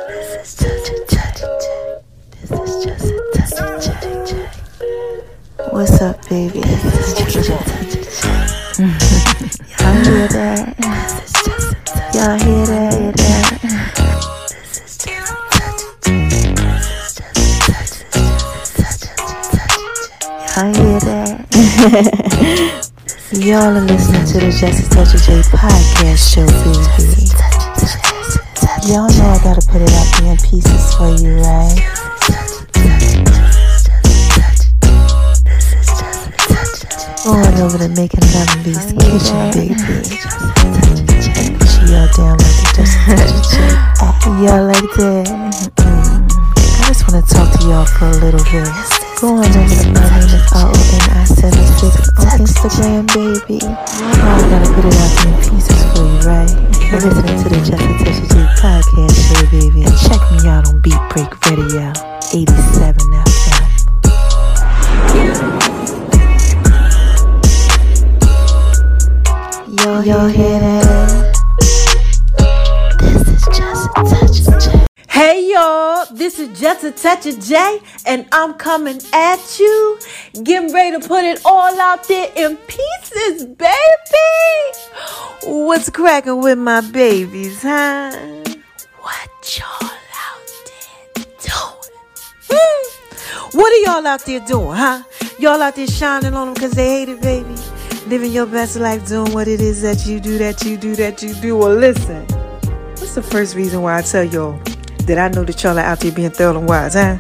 This is just a touch. This is just a touch. What's up, baby? This is just a touch. Y'all hear that? This is just a touch. Y'all hear that? This is just a touch. This is just a touch. Y'all hear that? Y'all are listening to the Just a Touch of J podcast show, baby. Y'all know I gotta put it out there in pieces for you, right? Going over to making Lemon Beast kitchen, baby. She all down like the Just a Touch of J. Y'all like that? I just wanna talk to y'all for a little bit. Going over to my name is RONI76 on Instagram, baby. I gotta put it out there in pieces for you, right? You're listening to the Just a Touch of J podcast show, baby. And check me out on Beat Break Radio, 87 FM. Y'all hear that? This is Just a Touch of J. Hey y'all, this is Just a Touch of J, and I'm coming at you, getting ready to put it all out there in pieces, baby. What's cracking with my babies, huh? What y'all out there doing? What are y'all out there doing, huh? Y'all out there shining on them because they hate it, baby? Living your best life, doing what it is that you do. Well, listen, what's the first reason why I tell y'all that I know that y'all are out there being thorough and wise, huh?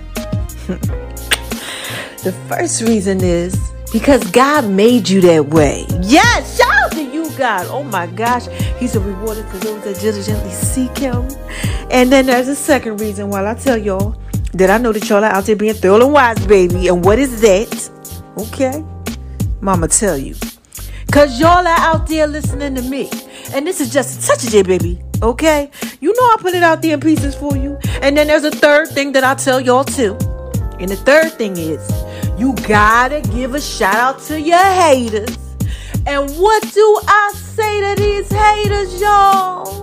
The first reason is because God made you that way. Yes, shout out to you, God. Oh my gosh, He's a rewarder to those that diligently seek Him. And then there's a second reason why I tell y'all that I know that y'all are out there being thorough and wise, baby. And what is that? Okay, Mama tell you. Because y'all are out there listening to me. And this is Just a Touch of J, baby. Okay? You know I put it out there in pieces for you. And then there's a third thing that I tell y'all too. And the third thing is, you gotta give a shout out to your haters. And what do I say to these haters, y'all?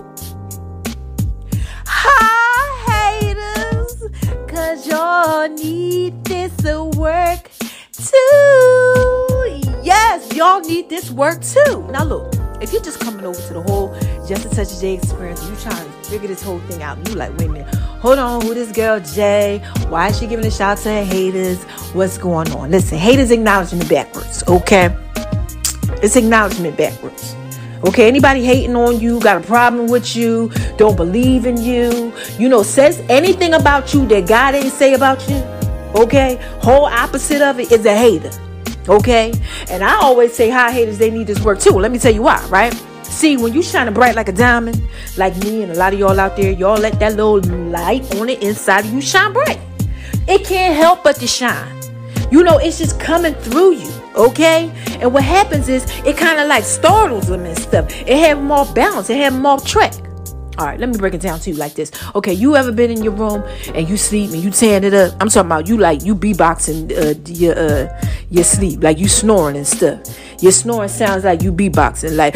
Hi, haters. Cause y'all need this work too. Yes, y'all need this work too. Now look, if you're just coming over to the whole Just a Touch of J experience, and you trying to figure this whole thing out, and you like, wait a minute, hold on, who this girl Jay? Why is she giving a shout out to her haters? What's going on? Listen, haters acknowledgement backwards, okay? It's acknowledgement backwards. Okay, anybody hating on you, got a problem with you, don't believe in you, says anything about you that God ain't say about you, okay? Whole opposite of it is a hater. Okay, and I always say hi haters, they need this work too. Let me tell you why, right? See, when you shining bright like a diamond, like me and a lot of y'all out there, y'all let that little light on the inside of you shine bright. It can't help but to shine. It's just coming through you, okay? And what happens is, it kind of like startles them and stuff. It have more balance, it have more track. All right, let me break it down to you like this. Okay, you ever been in your room and you sleep and you tearing it up? I'm talking about you beatboxing your sleep, like you snoring and stuff. Your snoring sounds like you beatboxing, like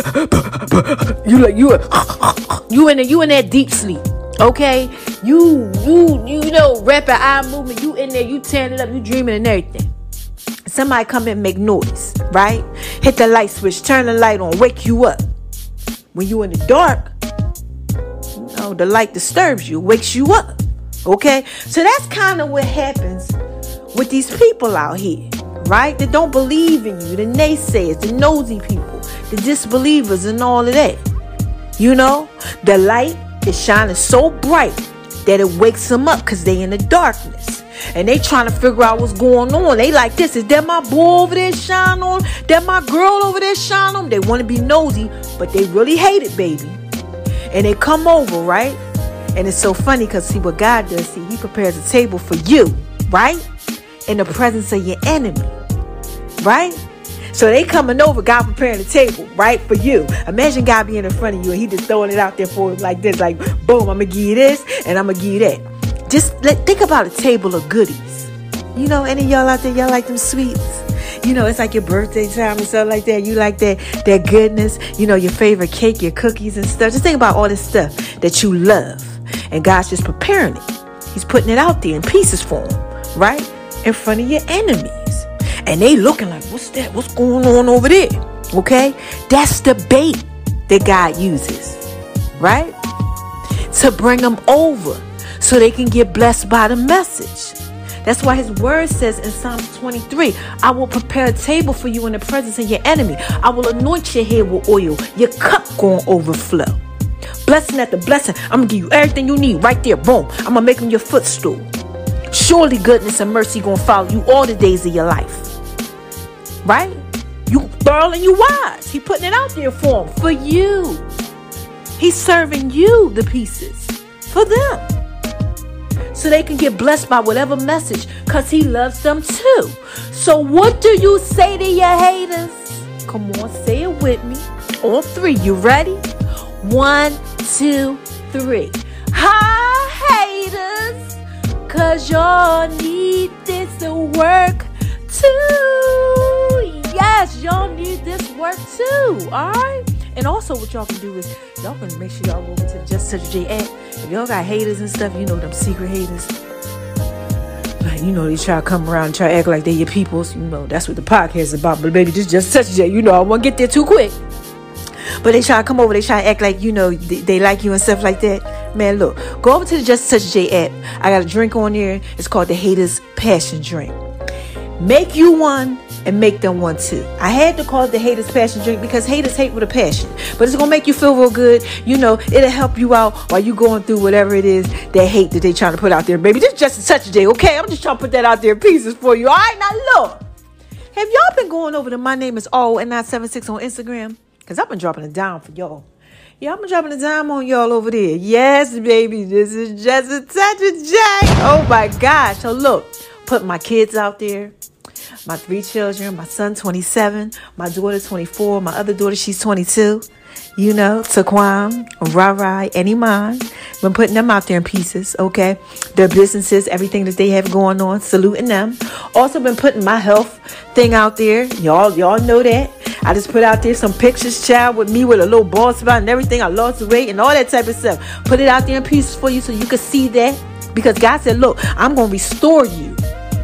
you in that deep sleep. Okay, you rapid eye movement. You in there, you tearing it up, you dreaming and everything. Somebody come in and make noise, right? Hit the light switch, turn the light on, wake you up. When you in the dark, the light disturbs you, wakes you up. Okay, so that's kind of what happens with these people out here, right? That don't believe in you, the naysayers, the nosy people, the disbelievers, and all of that. The light is shining so bright that it wakes them up because they in the darkness and they trying to figure out what's going on. They like this. Is that my boy over there shine on? That my girl over there shine on? They want to be nosy, but they really hate it, baby. And they come over, right? And it's so funny because see what God does. See, He prepares a table for you, right? In the presence of your enemy, right? So they coming over, God preparing the table, right, for you. Imagine God being in front of you and He just throwing it out there for him like this, like, boom, I'm going to give you this and I'm going to give you that. Just think about a table of goodies. Any of y'all out there, y'all like them sweets. It's like your birthday time and stuff like that. You like that goodness, your favorite cake, your cookies and stuff. Just think about all this stuff that you love. And God's just preparing it. He's putting it out there in pieces for them, right? In front of your enemies. And they looking like, what's that? What's going on over there? Okay? That's the bait that God uses, right? To bring them over so they can get blessed by the message. That's why his word says in Psalm 23, I will prepare a table for you in the presence of your enemy. I will anoint your head with oil. Your cup going to overflow. Blessing after blessing. I'm going to give you everything you need right there. Boom. I'm going to make them your footstool. Surely goodness and mercy going to follow you all the days of your life. Right? You thorough and you wise. He putting it out there for them. For you. He's serving you the pieces. For them. So they can get blessed by whatever message. Because he loves them too. So what do you say to your haters? Come on, say it with me. On 3. You ready? 1, 2, 3. Hi, haters. Because y'all need this to work too. Yes, y'all need this work too. Alright? And also what y'all can do is y'all can make sure y'all go over to the Just Touch J app. If y'all got haters and stuff, you know them secret haters. Like, you know, they try to come around and try to act like they your peoples. You know, that's what the podcast is about. But baby, this Just Touch J. You know, I won't get there too quick. But they try to come over, they try to act like, you know, they like you and stuff like that. Man, look, go over to the Just Touch J app. I got a drink on there. It's called the Haters Passion Drink. Make you one and make them one too. I had to call it the Haters Passion Drink because haters hate with a passion. But it's going to make you feel real good. You know, it'll help you out while you going through whatever it is, that hate that they trying to put out there. Baby, this is Just Touch J, okay? I'm just trying to put that out there in pieces for you. All right, now look. Have y'all been going over to My Name Is RON976 on Instagram? Because I've been dropping it down for y'all. Yeah, I've been dropping a dime on y'all over there. Yes, baby, this is Just a Touch of J. Oh, my gosh. So, look, put my kids out there. My 3 children, my son 27, my daughter 24, my other daughter, she's 22. You know, Taquan, Rai, and Iman. Been putting them out there in pieces, okay? Their businesses, everything that they have going on, saluting them. Also been putting my health thing out there. Y'all know that. I just put out there some pictures, child, with me with a little bald spot and everything. I lost weight and all that type of stuff. Put it out there in pieces for you so you can see that. Because God said, look, I'm going to restore you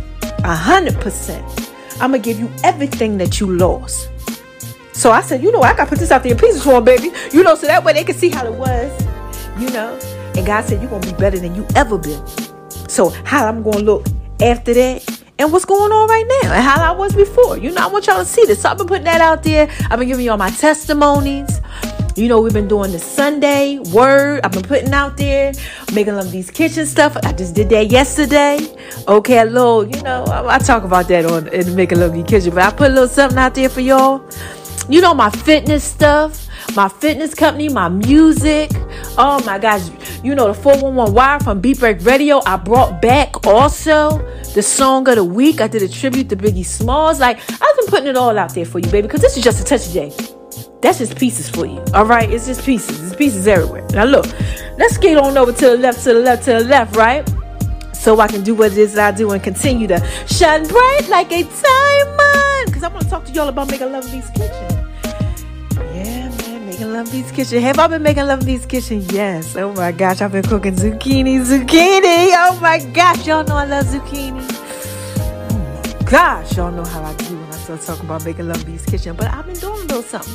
100%. I'm going to give you everything that you lost. So I said, you know, I got to put this out there in pieces for them, baby. You know, so that way they can see how it was, you know. And God said, you're going to be better than you ever been. So how I'm going to look after that and what's going on right now and how I was before. You know, I want y'all to see this. So I've been putting that out there. I've been giving y'all my testimonies. You know, we've been doing the Sunday word. I've been putting out there, making Love These Kitchen stuff. I just did that yesterday. Okay, a little, you know, I talk about that in Making Love These Kitchen, but I put a little something out there for y'all. You know, my fitness stuff, my fitness company, my music. Oh my gosh. You know, the 411 Wire from Beat Break Radio. I brought back also the song of the week. I did a tribute to Biggie Smalls. Like, I've been putting it all out there for you, baby, because this is Just a Touch of J. That's just pieces for you. All right. It's just pieces. It's pieces everywhere. Now look, let's get on over to the left, to the left, to the left, right? So I can do what it is that I do and continue to shine bright like a diamond. Because I want to talk to y'all about Making Love These Kitchen. Yeah, man, Making Love These Kitchen. Have I been making Love These Kitchen? Yes. Oh my gosh, I've been cooking zucchini. Oh my gosh, y'all know I love zucchini. Oh my gosh, y'all know how I do when I start talking about Making Love These Kitchen. But I've been doing a little something.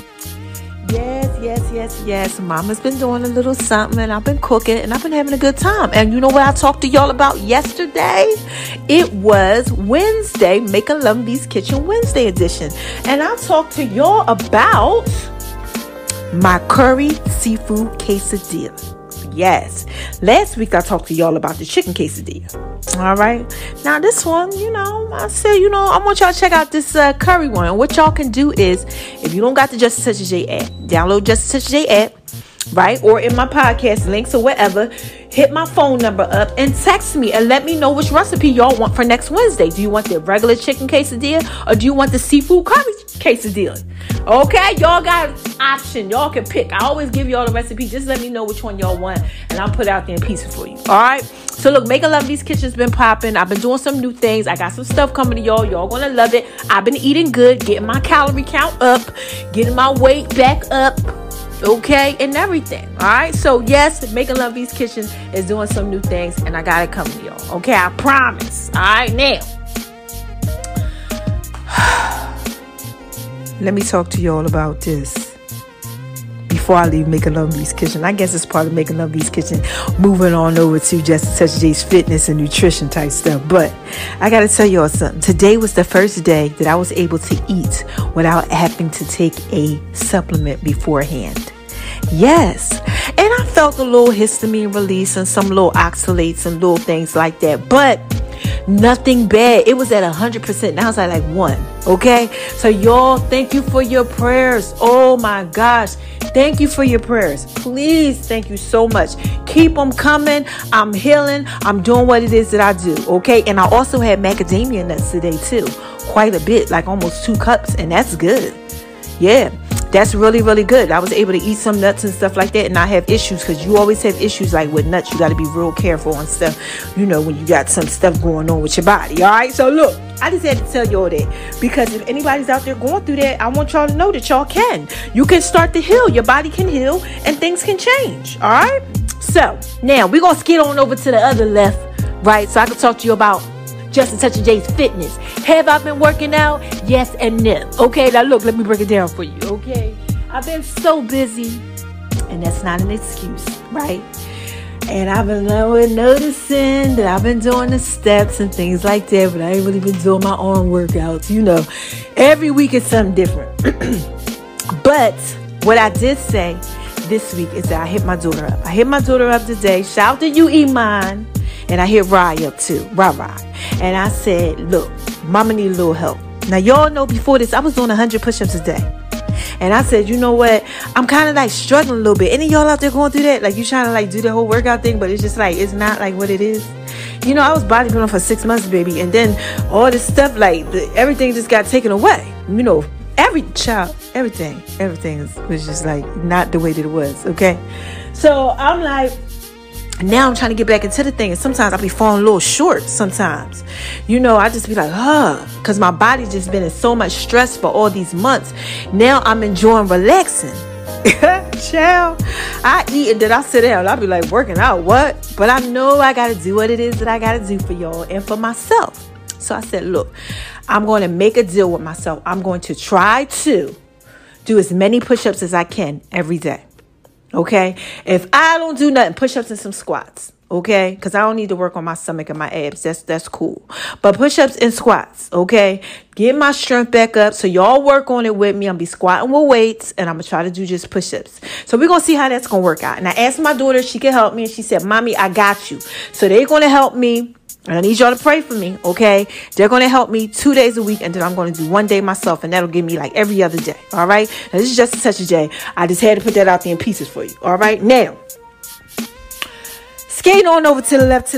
Yes. Mama's been doing a little something and I've been cooking and I've been having a good time. And you know what I talked to y'all about yesterday? It was Wednesday, Making Love These Kitchen Wednesday edition. And I talked to y'all about my curry seafood quesadilla. Yes. Last week I talked to y'all about the chicken quesadilla. All right. Now this one, you know, I said, you know, I want y'all to check out this curry one. And what y'all can do is, if you don't got the Just a Touch of J app, download Just a Touch of J app, right? Or in my podcast links or whatever, hit my phone number up and text me and let me know which recipe y'all want for next Wednesday. Do you want the regular chicken quesadilla or do you want the seafood curry quesadilla? Okay, y'all got an option. Y'all can pick. I always give y'all the recipe. Just let me know which one y'all want and I'll put it out there in pieces for you. All right. So look, Making Love These Kitchen's been popping. I've been doing some new things. I got some stuff coming to y'all. Y'all gonna love it. I've been eating good, getting my calorie count up, getting my weight back up. okay, and everything. All right. So yes, Making Love V's Kitchen is doing some new things, and I got it coming to y'all. Okay, I promise. All right, now. Let me talk to y'all about this before I leave Making Love V's Kitchen. I guess it's part of Making Love V's Kitchen, moving on over to Just a Touch of J's fitness and nutrition type stuff. But I got to tell y'all something. Today was the first day that I was able to eat without having to take a supplement beforehand. Yes. And I felt a little histamine release and some little oxalates and little things like that. But nothing bad. It was at 100%. Now it's at like 1. Okay. So y'all, thank you for your prayers. Oh my gosh. Thank you for your prayers. Please. Thank you so much. Keep them coming. I'm healing. I'm doing what it is that I do. Okay. And I also had macadamia nuts today too. Quite a bit, like almost 2 cups. And that's good. Yeah. That's really, really good. I was able to eat some nuts and stuff like that and not have issues, because you always have issues like with nuts. You got to be real careful and stuff, you know, when you got some stuff going on with your body. All right. So look, I just had to tell y'all that, because if anybody's out there going through that, I want y'all to know that y'all can. You can start to heal. Your body can heal and things can change. All right. So now we're going to skid on over to the other left, right? So I can talk to you about Just a Touch of J's fitness. Have I been working out? Yes and no. Okay, now look, let me break it down for you. Okay, I've been so busy, and that's not an excuse, right? And I've been noticing that I've been doing the steps and things like that, but I ain't really been doing my arm workouts. You know, every week is something different. But what I did say this week is that I hit my daughter up. I hit my daughter up today. Shout out to you, Iman. And I hit Rye up too. Rye. And I said, look, mama need a little help. Now, y'all know before this, I was doing 100 push-ups a day. And I said, you know what? I'm kind of like struggling a little bit. Any of y'all out there going through that? Like, you trying to like do the whole workout thing, but it's just like, it's not like what it is. You know, I was bodybuilding for 6 months, baby. And then all this stuff, like everything just got taken away. You know, everything was just like not the way that it was. Okay. So I'm like, now I'm trying to get back into the thing, and sometimes I be falling a little short sometimes. You know, I just be like, because my body just been in so much stress for all these months. Now I'm enjoying relaxing. Child, I eat and then I sit down. I'll be like, working out, what? But I know I got to do what it is that I got to do for y'all and for myself. So I said, look, I'm going to make a deal with myself. I'm going to try to do as many push-ups as I can every day. Okay, if I don't do nothing, push-ups and some squats. Okay, because I don't need to work on my stomach and my abs. That's cool. But push-ups and squats. Okay, get my strength back up. So y'all work on it with me. I'm be squatting with weights, and I'm gonna try to do just push-ups. So we're gonna see how that's gonna work out. And I asked my daughter if she could help me, and she said, "Mommy, I got you." So they're gonna help me. And I need y'all to pray for me, okay? They're going to help me 2 days a week, and then I'm going to do 1 day myself, and that'll give me like every other day, all right? Now, this is Just a Touch of J. I just had to put that out there in pieces for you, all right? Now, skating on over to the left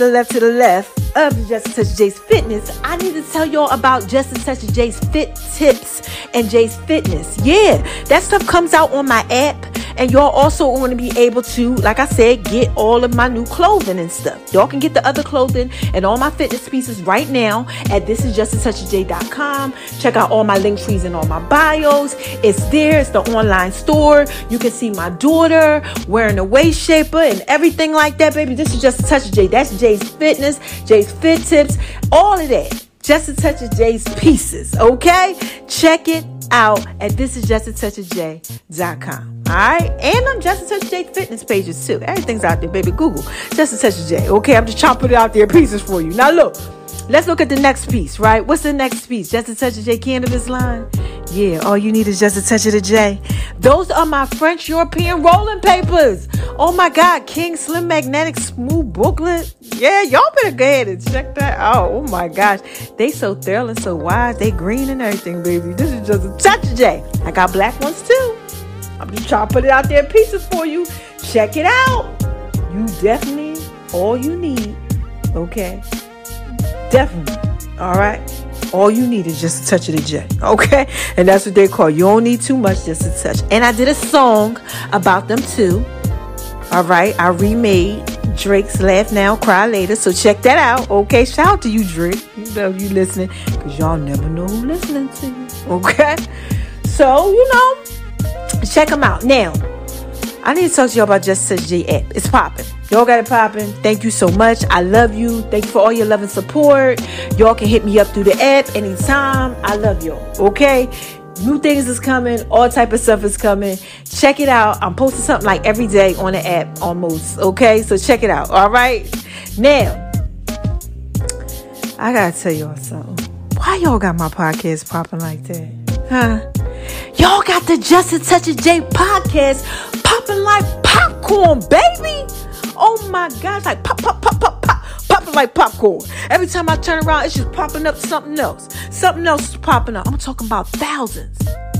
of Just a Touch of J's fitness, I need to tell y'all about Just a Touch of J's fit tips and J's fitness. Yeah, that stuff comes out on my app. And y'all also want to be able to, like I said, get all of my new clothing and stuff. Y'all can get the other clothing and all my fitness pieces right now at thisisjustatouchofj.com. Check out all my link trees and all my bios. It's there. It's the online store. You can see my daughter wearing a waist shaper and everything like that, baby. This is Just a Touch of J. That's J's fitness, J's fit tips, all of that. Just a Touch of J's pieces, okay? Check it out at thisisjustatouchofj.com. All right, and I'm Just a Touch of J fitness pages too. Everything's out there, baby. Google Just a Touch of J. Okay, I'm just trying to put it out there in pieces for you. Now look, let's look at the next piece, right? What's the next piece? Just a Touch of J cannabis line. Yeah, all you need is just a touch of the J. Those are my French European rolling papers. Oh my God, King Slim Magnetic Smooth Booklet. Yeah, y'all better go ahead and check that out. Oh my gosh, they so thorough and so wise. They green and everything, baby. This is Just a Touch of J. I got black ones too. I'm just trying to put it out there in pieces for you. Check it out. You definitely all you need. Okay, definitely. All right. All you need is just a touch of the J, okay? And that's what they call. You don't need too much, just a touch. And I did a song about them too. All right, I remade Drake's Laugh Now, Cry Later. So check that out, okay? Shout out to you, Drake. You know you listening, because y'all never know who listening to you, okay? So, you know, check them out. Now, I need to talk to y'all about Just Touch J app. It's popping. Y'all got it popping. Thank you so much. I love you. Thank you for all your love and support. Y'all can hit me up through the app anytime. I love y'all. Okay? New things is coming. All type of stuff is coming. Check it out. I'm posting something like every day on the app almost. Okay? So check it out. All right? Now, I got to tell y'all something. Why y'all got my podcast popping like that? Huh? Y'all got the Just a Touch of J podcast popping like popcorn, baby. Oh my gosh, like pop, pop, pop, pop, pop, popping like popcorn. Every time I turn around, it's just popping up something else. Something else is popping up. I'm talking about thousands,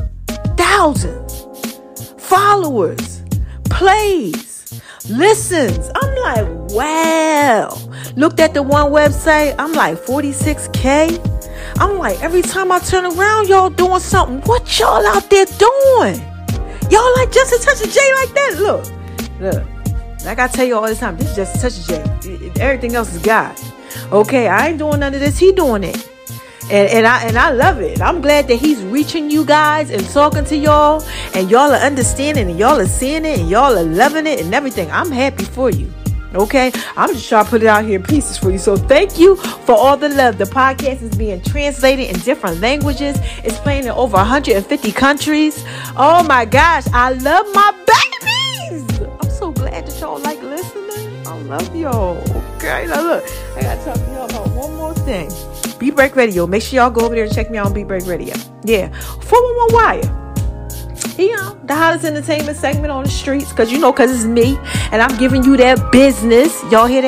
followers, plays, listens. I'm like, wow. Looked at the one website, I'm like 46K. I'm like, every time I turn around, y'all doing something. What y'all out there doing? Y'all like Just a Touch of J like that? Look. Like I tell you all the time, this is Just a Touch of J. Everything else is God. Okay, I ain't doing none of this. He doing it. And I love it. I'm glad that he's reaching you guys and talking to y'all. And y'all are understanding and y'all are seeing it and y'all are loving it and everything. I'm happy for you. Okay, I'm just trying to put it out here in pieces for you. So thank you for all the love. The podcast is being translated in different languages. It's playing in over 150 countries. Oh my gosh, I love my babies. I'm so glad that y'all like listening. I love y'all. Okay, now look, I gotta talk to y'all about one more thing. Beat Break Radio. Make sure y'all go over there and check me out on Beat Break Radio. Yeah, 411 Wire. You know, the hottest entertainment segment on the streets. Because it's me. And I'm giving you that business. Y'all hear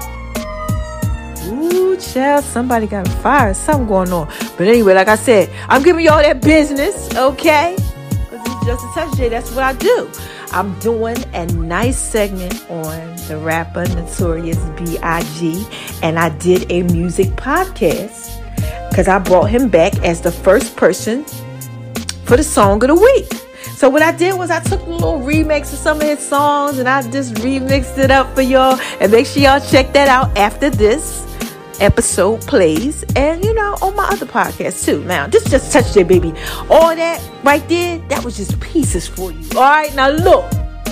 that? Ooh, child. Somebody got a fire. Something going on. But anyway, like I said, I'm giving y'all that business. Okay? Because it's Just a Touch J. That's what I do. I'm doing a nice segment on the rapper Notorious B.I.G. And I did a music podcast. Because I brought him back as the first person for the song of the week. So what I did was I took a little remix of some of his songs and I just remixed it up for y'all. And make sure y'all check that out after this episode plays. And, on my other podcast too. Now, this Just Touch J, baby. All that right there, that was just pieces for you. All right, now look.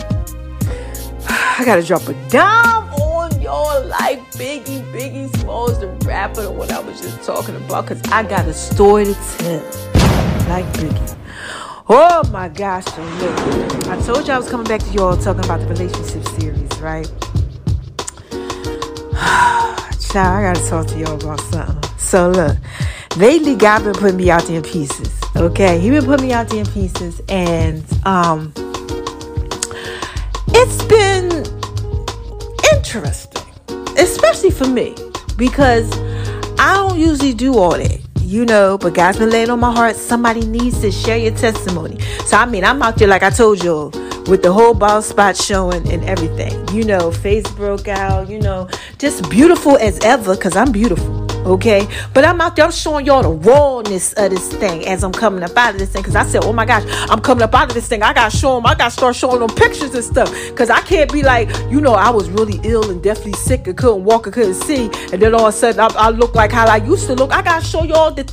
I got to drop a dime on y'all like Biggie Smalls, the rapper, the one I was just talking about. Because I got a story to tell like Biggie. Oh my gosh, so look, I told you I was coming back to y'all talking about the relationship series, right? Child, I gotta talk to y'all about something. So look, lately God been putting me out there in pieces, okay? He been putting me out there in pieces, and it's been interesting, especially for me, because I don't usually do all that. But God's been laying on my heart. Somebody needs to share your testimony. So, I'm out there, like I told y'all, with the whole bald spot showing and everything. Face broke out, just beautiful as ever, because I'm beautiful. Okay, but I'm out there, I'm showing y'all the rawness of this thing as I'm coming up out of this thing. Because I said, oh my gosh, I'm coming up out of this thing. I got to start showing them pictures and stuff. Because I can't be like, I was really ill and deathly sick and couldn't walk and couldn't see. And then all of a sudden I look like how I used to look. I got to show y'all the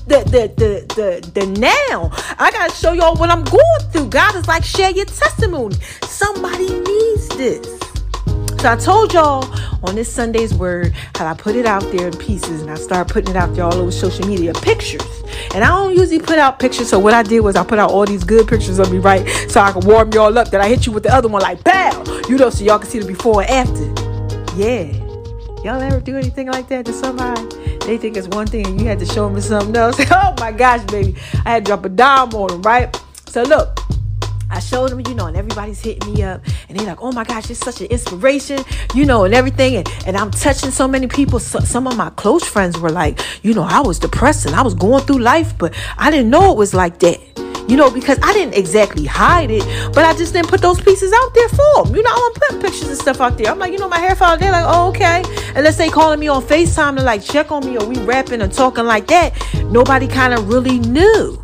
now. I got to show y'all what I'm going through. God is like, share your testimony. Somebody needs this. So I told y'all on this Sunday's Word how I put it out there in pieces, and I started putting it out there all over social media, pictures. And I don't usually put out pictures, so what I did was I put out all these good pictures of me, right? So I can warm y'all up. Then I hit you with the other one like, pow! So y'all can see the before and after. Yeah. Y'all ever do anything like that to somebody? They think it's one thing and you had to show them something else. Oh my gosh, baby. I had to drop a dime on them, right? So look. I showed them, and everybody's hitting me up. And they're like, oh my gosh, it's such an inspiration, and everything. And I'm touching so many people. So, some of my close friends were like, I was depressed and I was going through life, but I didn't know it was like that. Because I didn't exactly hide it, but I just didn't put those pieces out there for them. I'm putting pictures and stuff out there. I'm like, my hair fell. They're like, oh, okay. Unless they calling me on FaceTime to like check on me or we rapping and talking like that. Nobody kind of really knew.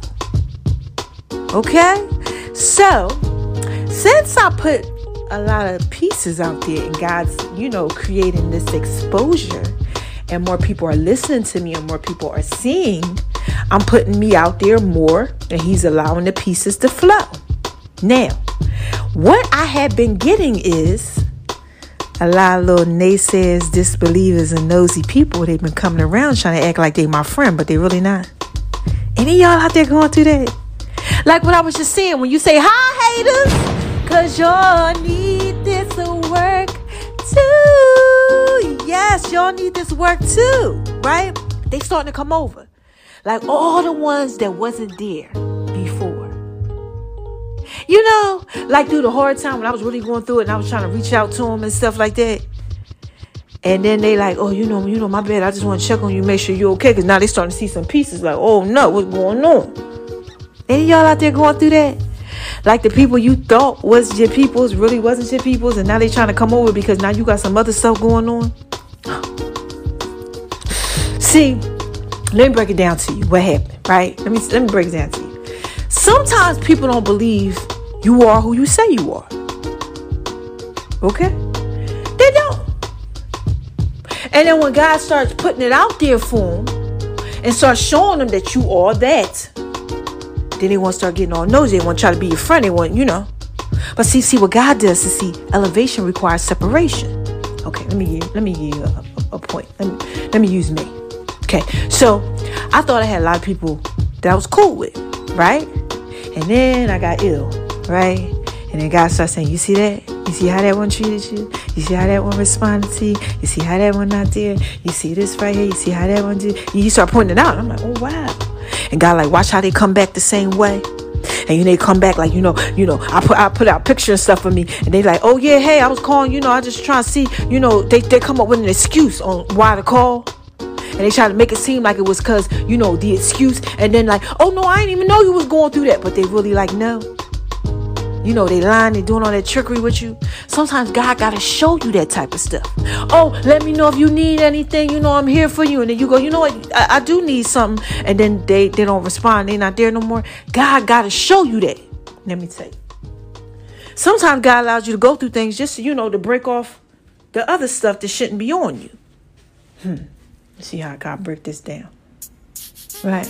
Okay? So, since I put a lot of pieces out there and God's, creating this exposure and more people are listening to me and more people are seeing, I'm putting me out there more and he's allowing the pieces to flow. Now, What I had been getting is a lot of little naysayers, disbelievers, and nosy people. They've been coming around trying to act like they my friend, but they really not. Any of y'all out there going through that? Like what I was just saying, when you say, hi, haters, because y'all need this work too. Yes, y'all need this work too, right? They starting to come over. Like all the ones that wasn't there before. You know, like through the hard time when I was really going through it and I was trying to reach out to them and stuff like that. And then they like, oh, you know, my bad. I just want to check on you, make sure you're okay. Because now they starting to see some pieces like, oh, no, what's going on? Any of y'all out there going through that? Like the people you thought was your peoples really wasn't your peoples. And now they trying to come over because now you got some other stuff going on. See, let me break it down to you. What happened, right? Let me break it down to you. Sometimes people don't believe you are who you say you are. Okay? They don't. And then when God starts putting it out there for them and starts showing them that you are that, then they want to start getting all nosy. They want to try to be your friend. They want, you know. But see what God does is elevation requires separation. Okay, let me give you a point. Let me use me. Okay, so I thought I had a lot of people that I was cool with, right? And then I got ill, right? And then God started saying, you see that? You see how that one treated you? You see how that one responded to you? You see how that one not there? You see this right here? You see how that one did? You start pointing it out. I'm like, oh, wow. And God like, watch how they come back the same way. And they come back like, you know, I put out pictures and stuff of me. And they like, oh, yeah, hey, I was calling, I just trying to see, they come up with an excuse on why to call. And they try to make it seem like it was because, the excuse. And then like, oh, no, I didn't even know you was going through that. But they really like, no. They lying, they doing all that trickery with you. Sometimes God got to show you that type of stuff. Oh, let me know if you need anything. I'm here for you. And then you go, you know what? I do need something. And then they don't respond. They're not there no more. God got to show you that. Let me tell you. Sometimes God allows you to go through things just, to break off the other stuff that shouldn't be on you. Let's see how God break this down. Right.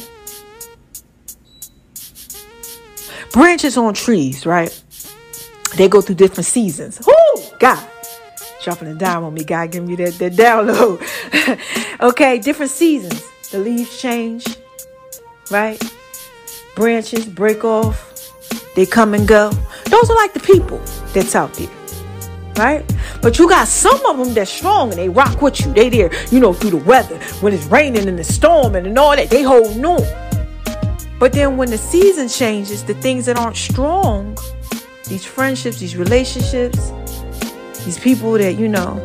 Branches on trees, right? They go through different seasons. Whoo, God. Dropping a dime on me. God, give me that download. Okay, different seasons. The leaves change, right? Branches break off. They come and go. Those are like the people that's out there, right? But you got some of them that's strong and they rock with you. They there, through the weather. When it's raining and the storm and all that, they hold on. But then when the season changes, the things that aren't strong, these friendships, these relationships, these people that,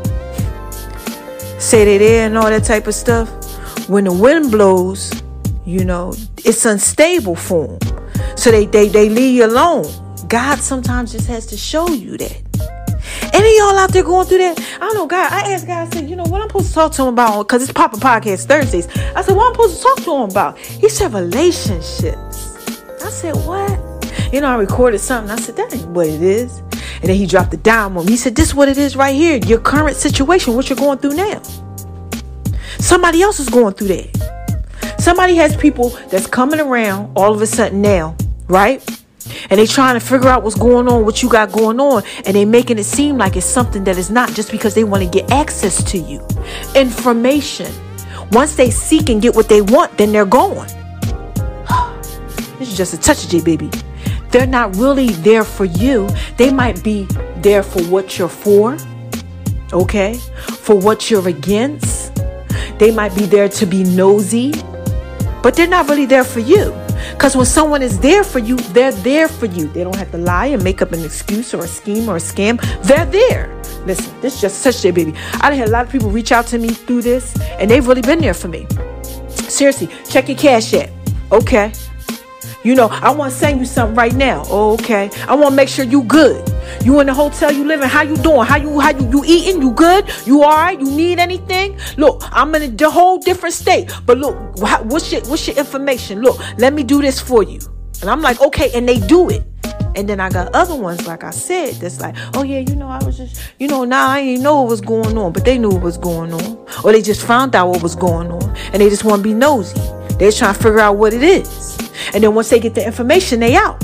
say they're there and all that type of stuff, when the wind blows, it's unstable for them. So they leave you alone. God sometimes just has to show you that. Any of y'all out there going through that? I don't know, God. I asked God, I said, what I'm supposed to talk to him about? Because it's Papa Podcast Thursdays. I said, what I'm supposed to talk to him about? He said, relationships. I said, what? I recorded something. I said, that ain't what it is. And then he dropped the dime on me. He said, this is what it is right here. Your current situation, what you're going through now. Somebody else is going through that. Somebody has people that's coming around all of a sudden now, right? And they trying to figure out what's going on, what you got going on. And they making it seem like it's something that is not, just because they want to get access to you. Information. Once they seek and get what they want, then they're gone. This is just a touch of J, baby. They're not really there for you. They might be there for what you're for. Okay? For what you're against. They might be there to be nosy. But they're not really there for you. Because when someone is there for you, they're there for you. They don't have to lie and make up an excuse or a scheme or a scam. They're there. Listen, this is just such a baby. I done had a lot of people reach out to me through this, and they've really been there for me. Seriously, check your Cash App. Okay. I want to send you something right now. Oh, okay. I want to make sure you good. You in the hotel you living, how you doing? How you eating? You good? You all right? You need anything? Look, I'm in a whole different state. But look, what's your information? Look, let me do this for you. And I'm like, okay, and they do it. And then I got other ones, like I said, that's like, oh yeah, I was just, now I didn't know what was going on, but they knew what was going on. Or they just found out what was going on. And they just want to be nosy. They're trying to figure out what it is. And then once they get the information, they out.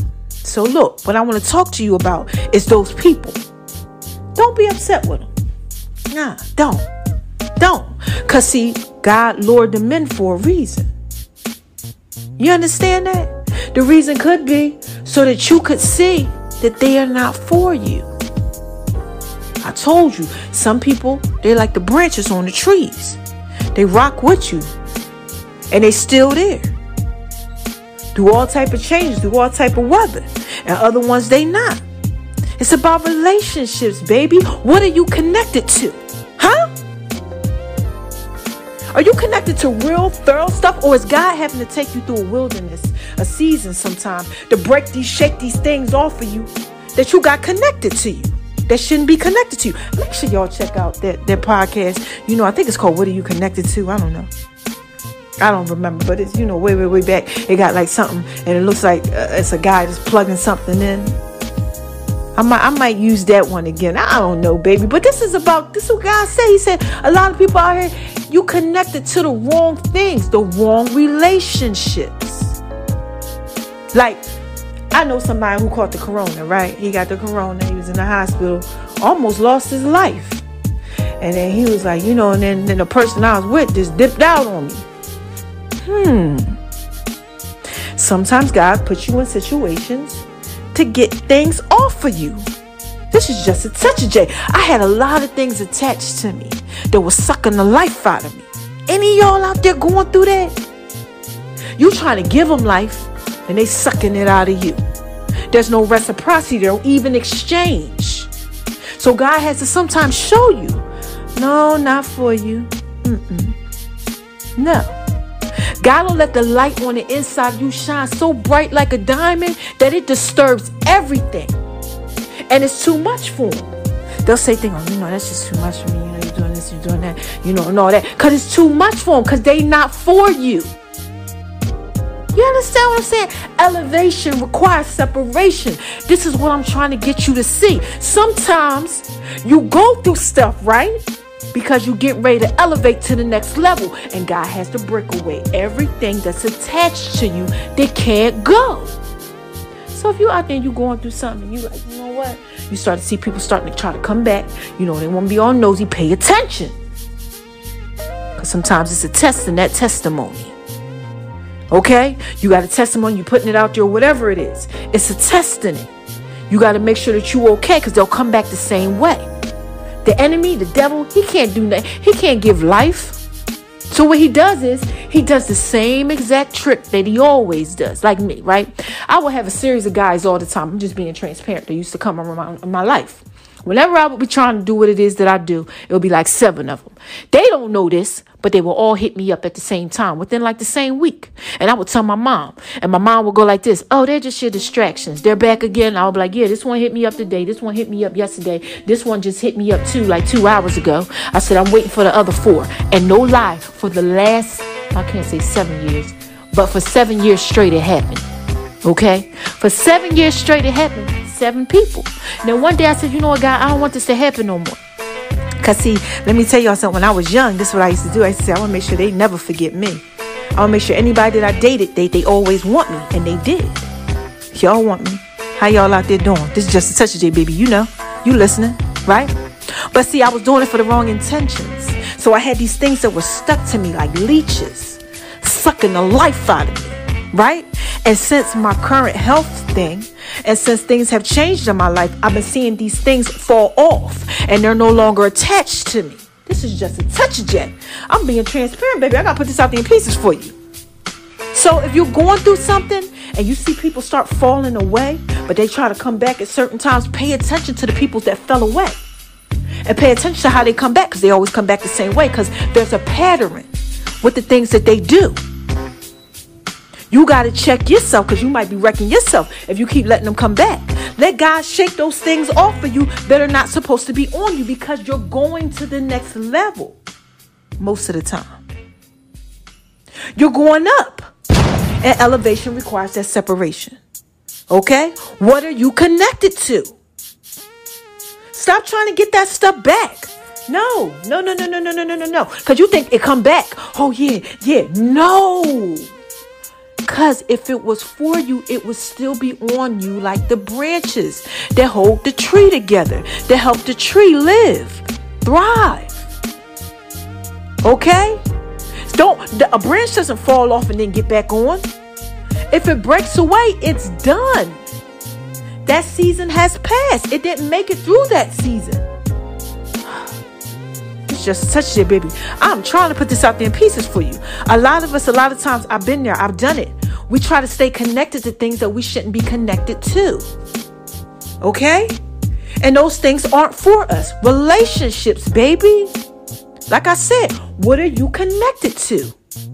So look, what I want to talk to you about is those people. Don't be upset with them. Nah, don't. Because see, God lured them in for a reason. You understand that? The reason could be so that you could see that they are not for you. I told you, some people, they're like the branches on the trees. They rock with you. And they still there. Through all type of changes, through all type of weather. And other ones, they not. It's about relationships, baby. What are you connected to? Huh? Are you connected to real, thorough stuff? Or is God having to take you through a wilderness, a season sometime, to shake these things off of you that you got connected to you, that shouldn't be connected to you? Make sure y'all check out their podcast. You know, I think it's called What Are You Connected To? I don't know. I don't remember, but it's, you know, way back. It got like something, and it looks like it's a guy just plugging something in. I might use that one again. I don't know, baby. But this is what God said. He said a lot of people out here, you connected to the wrong things, the wrong relationships. Like, I know somebody who caught the corona, right? He got the corona. He was in the hospital, almost lost his life. And then he was like, you know, and then the person I was with just dipped out on me. Sometimes God puts you in situations to get things off of you. This is just such a J. I had a lot of things attached to me that was sucking the life out of me. Any of y'all out there going through that? You trying to give them life and they sucking it out of you. There's no reciprocity. They don't even exchange. So God has to sometimes show you, no, not for you. No. God will let the light on the inside of you shine so bright like a diamond that it disturbs everything. And it's too much for them. They'll say things, oh, you know, that's just too much for me. You know, you're doing this, you're doing that, you know, and all that. Because it's too much for them, because they not for you. You understand what I'm saying? Elevation requires separation. This is what I'm trying to get you to see. Sometimes you go through stuff, right? Because you get ready to elevate to the next level. And God has to break away everything that's attached to you that can't go. So if you're out there and you're going through something, and you're like, you know what? You start to see people starting to try to come back. You know, they won't be all nosy. Pay attention. Because sometimes it's a test in that testimony. Okay? You got a testimony. You're putting it out there, whatever it is. It's a test in it. You got to make sure that you're okay, because they'll come back the same way. The enemy, the devil, he can't do nothing. He can't give life. So what he does is, he does the same exact trick that he always does. Like me, right? I would have a series of guys all the time. I'm just being transparent. They used to come around my life. Whenever I would be trying to do what it is that I do, it would be like 7 of them. They don't know this, but they will all hit me up at the same time within like the same week. And I would tell my mom, and my mom would go like this. Oh, they're just your distractions. They're back again. I would be like, yeah, this one hit me up today. This one hit me up yesterday. This one just hit me up too, like 2 hours ago. I said, I'm waiting for the other 4. And no lie, for the last, I can't say 7 years, but for 7 years straight it happened. Okay? For 7 years straight it happened. 7 people. Now one day I said, you know what, God, I don't want this to happen no more. Because see, let me tell y'all something. When I was young, this is what I used to do. I used to say, I want to make sure they never forget me. I want to make sure anybody that I dated, they always want me. And they did. Y'all want me. How y'all out there doing? This is just a touch of J, baby. You know. You listening, right? But see, I was doing it for the wrong intentions. So I had these things that were stuck to me like leeches, sucking the life out of me, right? And since my current health thing, and since things have changed in my life, I've been seeing these things fall off, and they're no longer attached to me. This is just a touch of J. I'm being transparent, baby. I got to put this out there in pieces for you. So if you're going through something and you see people start falling away, but they try to come back at certain times, pay attention to the people that fell away. And pay attention to how they come back, because they always come back the same way, because there's a pattern with the things that they do. You got to check yourself, because you might be wrecking yourself if you keep letting them come back. Let God shake those things off of you that are not supposed to be on you, because you're going to the next level most of the time. You're going up. And elevation requires that separation. Okay? What are you connected to? Stop trying to get that stuff back. No. Because you think it come back. Oh, yeah. No. Because if it was for you, it would still be on you like the branches that hold the tree together, that help the tree live, thrive. Okay? A branch doesn't fall off and then get back on. If it breaks away, it's done. That season has passed. It didn't make it through that season. It's just such a baby. I'm trying to put this out there in pieces for you. A lot of times, I've been there. I've done it. We try to stay connected to things that we shouldn't be connected to. Okay? And those things aren't for us. Relationships, baby. Like I said, what are you connected to?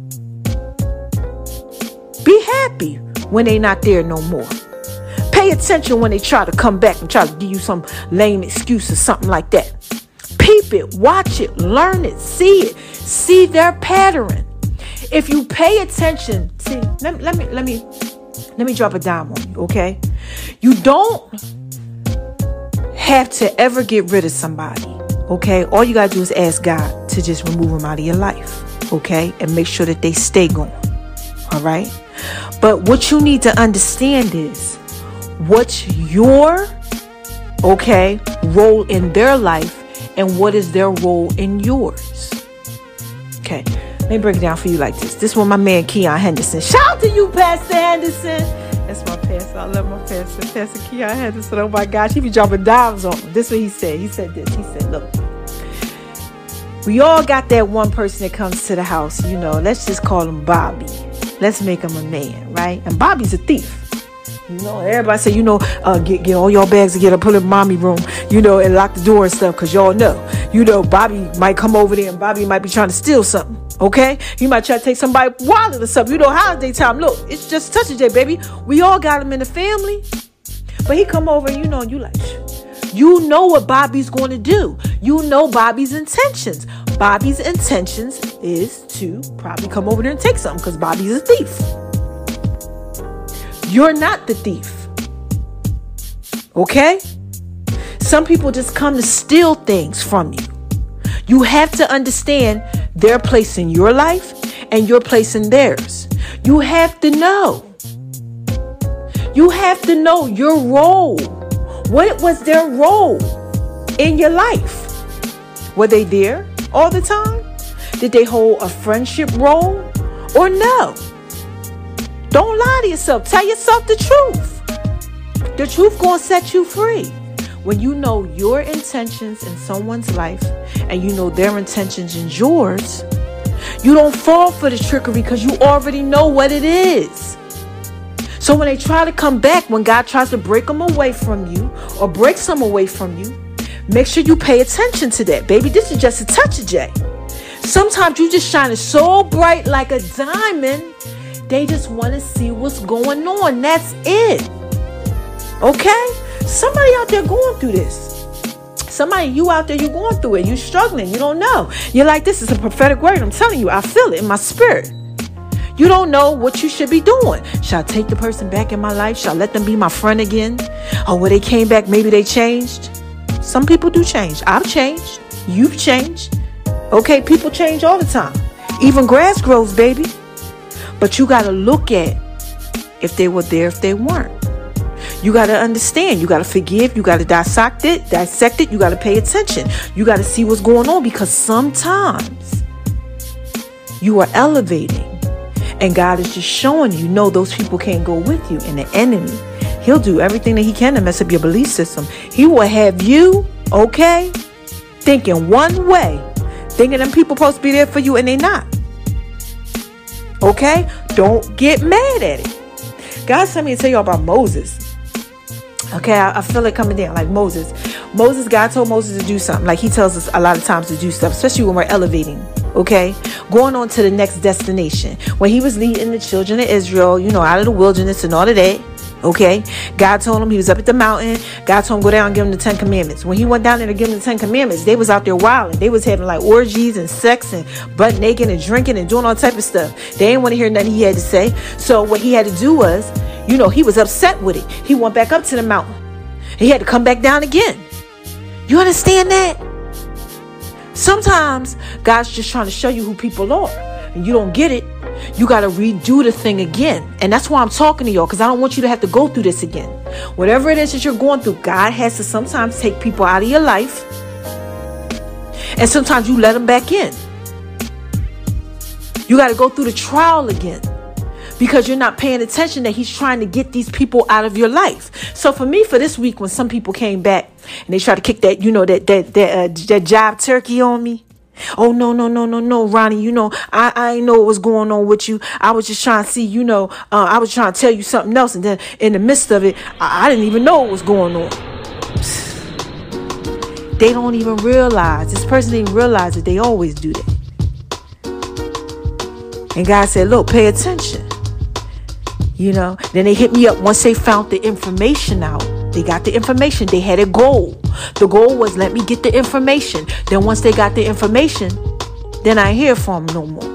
Be happy when they're not there no more. Pay attention when they try to come back and try to give you some lame excuse or something like that. Peep it, watch it, learn it, see it, see their pattern. If you pay attention, see, let me drop a dime on you, okay? You don't have to ever get rid of somebody, okay? All you gotta do is ask God to just remove them out of your life, okay? And make sure that they stay gone, all right? But what you need to understand is what's your, okay, role in their life and what is their role in yours. Okay, let me break it down for you like this. This one, my man Keon Henderson. Shout out to you, Pastor Henderson. That's my pastor. I love my pastor, Pastor Keon Henderson. Oh my gosh, he be dropping dimes on me. This is what he said. He said this. He said, look, we all got that one person that comes to the house, you know, let's just call him Bobby. Let's make him a man, right? And Bobby's a thief. You know, everybody say, you know, get all your bags together, put in mommy room, you know, and lock the door and stuff, because y'all know, you know, Bobby might come over there and Bobby might be trying to steal something, okay? He might try to take somebody's wallet or something. You know, holiday time, look, it's just touch a day, baby. We all got him in the family. But he come over and, you know, and you like, you know what Bobby's going to do. You know Bobby's intentions. Bobby's intentions is to probably come over there and take something because Bobby's a thief. You're not the thief. Okay? Some people just come to steal things from you. You have to understand their place in your life and your place in theirs. You have to know. You have to know your role. What was their role in your life? Were they there all the time? Did they hold a friendship role or no? Don't lie to yourself. Tell yourself the truth. The truth gonna set you free. When you know your intentions in someone's life and you know their intentions in yours, you don't fall for the trickery because you already know what it is. So when they try to come back, when God tries to break them away from you or break some away from you, make sure you pay attention to that, baby. This is just a touch of J. Sometimes you just shining so bright like a diamond. They just want to see what's going on. That's it. Okay? Somebody out there going through this. Somebody, you out there, you going through it. You struggling. You don't know. You're like, this is a prophetic word. I'm telling you, I feel it in my spirit. You don't know what you should be doing. Should I take the person back in my life? Should I let them be my friend again? Or when they came back, maybe they changed? Some people do change. I've changed. You've changed. Okay, people change all the time. Even grass grows, baby. But you got to look at if they were there, if they weren't. You got to understand. You got to forgive. You got to dissect it. You got to pay attention. You got to see what's going on because sometimes you are elevating and God is just showing you, no, those people can't go with you. And the enemy, he'll do everything that he can to mess up your belief system. He will have you, okay, thinking one way, thinking them people supposed to be there for you and they not. Okay? Don't get mad at it. God sent me to tell you about Moses. Okay? I feel it coming down like Moses. God told Moses to do something. Like he tells us a lot of times to do stuff, especially when we're elevating. Okay? Going on to the next destination. When he was leading the children of Israel, you know, out of the wilderness and all of that. Okay? God told him, he was up at the mountain. God told him go down and give him the 10 commandments. When he went down there to give him the 10 commandments, they was out there wilding. They was having like orgies and sex and butt naked and drinking and doing all type of stuff. They didn't want to hear nothing he had to say. So what he had to do was, you know, he was upset with it. He went back up to the mountain. He had to come back down again. You understand that? Sometimes God's just trying to show you who people are and you don't get it. You got to redo the thing again. And that's why I'm talking to y'all, because I don't want you to have to go through this again. Whatever it is that you're going through, God has to sometimes take people out of your life. And sometimes you let them back in. You got to go through the trial again, because you're not paying attention that he's trying to get these people out of your life. So for me, for this week, when some people came back and they tried to kick that, that job turkey on me. Oh, no, Ronnie, I ain't know what was going on with you. I was just trying to see, I was trying to tell you something else. And then in the midst of it, I didn't even know what was going on. They don't even realize, this person didn't realize that they always do that. And God said, look, pay attention. Then they hit me up once they found the information out. They got the information. They had a goal. The goal was, let me get the information. Then once they got the information, then I hear from them no more.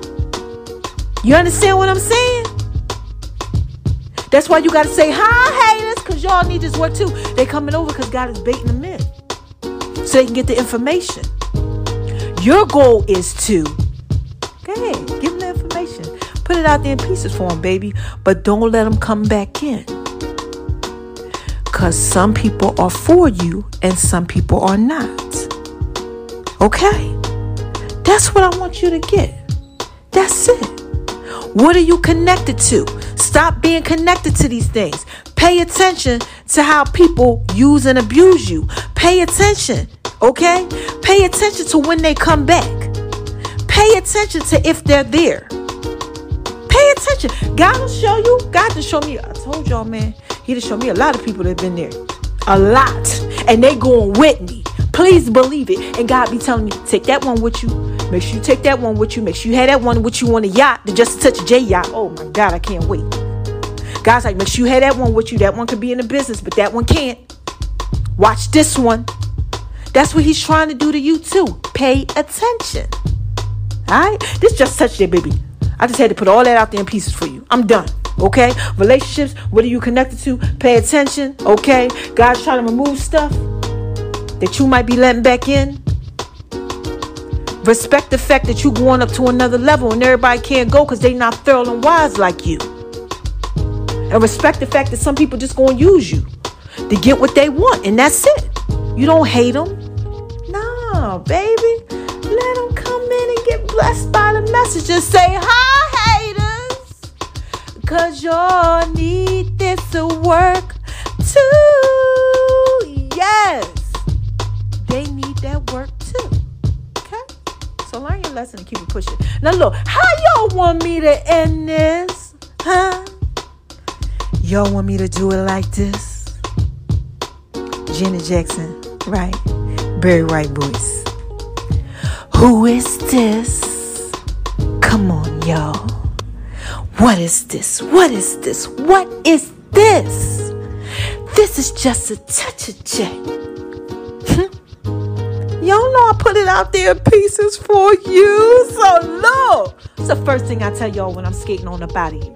You understand what I'm saying? That's why you got to say, hi, haters, because y'all need this work too. They coming over because God is baiting them in so they can get the information. Your goal is to, go ahead, give them the information. Put it out there in pieces for them, baby. But don't let them come back in. Because some people are for you and some people are not. Okay? That's what I want you to get. That's it. What are you connected to? Stop being connected to these things. Pay attention to how people use and abuse you. Pay attention. Okay? Pay attention to when they come back. Pay attention to if they're there. Pay attention. God will show you. God will show me. I told y'all, man. He done showed me a lot of people that have been there. A lot. And they going with me. Please believe it. And God be telling me, take that one with you. Make sure you take that one with you. Make sure you have that one with you on a yacht. Just to touch a J yacht. Oh my God, I can't wait. God's like, make sure you have that one with you. That one could be in the business, but that one can't. Watch this one. That's what he's trying to do to you too. Pay attention. All right? This just touched it, baby. I just had to put all that out there in pieces for you. I'm done. Okay? Relationships, what are you connected to? Pay attention. Okay? God's trying to remove stuff that you might be letting back in. Respect the fact that you're going up to another level and everybody can't go because they not thorough and wise like you. And respect the fact that some people just going to use you to get what they want. And that's it. You don't hate them. No, baby. Let them come in and get blessed by the message. Just say, hi, haters. Because y'all need this to work too. Yes. They need that work too. Okay? So learn your lesson and keep it pushing. Now look, how y'all want me to end this? Huh? Y'all want me to do it like this? Janet Jackson, right? Barry White voice. Who is this? Come on, y'all. What is this? What is this? What is this? This is just a touch of J. Y'all know I put it out there in pieces for you. So look, it's the first thing I tell y'all when I'm skating on up out of here.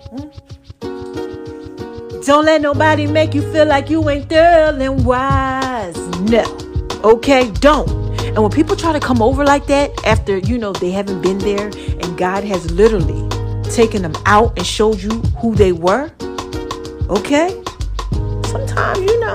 Don't let nobody make you feel like you ain't thorough and wise. No. Okay? Don't. And when people try to come over like that after, they haven't been there and God has literally taken them out and showed you who they were. Okay? Sometimes,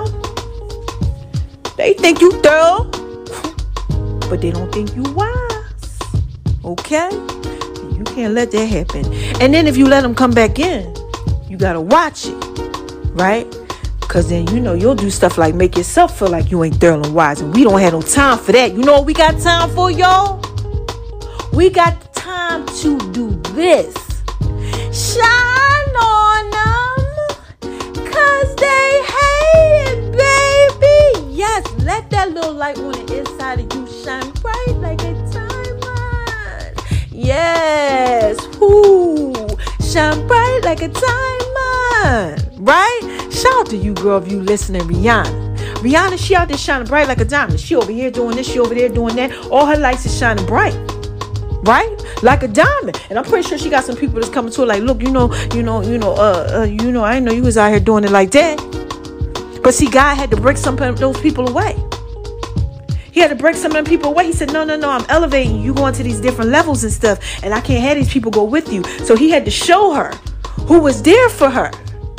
they think you thorough, but they don't think you wise. Okay? You can't let that happen. And then if you let them come back in, you got to watch it. Right? Because then, you'll do stuff like make yourself feel like you ain't thorough and wise. And we don't have no time for that. You know what we got time for, y'all? We got time to do this. Shine on them. Because they hate it, baby. Yes, let that little light on the inside of you shine bright like a diamond. Yes. Ooh. Shine bright like a diamond. Right? Shout out to you, girl, if you listening, Rihanna, she out there shining bright like a diamond. She over here doing this, she over there doing that. All her lights is shining bright. Right? Like a diamond. And I'm pretty sure she got some people that's coming to her like, look, I didn't know you was out here doing it like that. But see, God had to break some of those people away. He had to break some of them people away. He said, no, I'm elevating you. You going to these different levels and stuff. And I can't have these people go with you. So he had to show her who was there for her.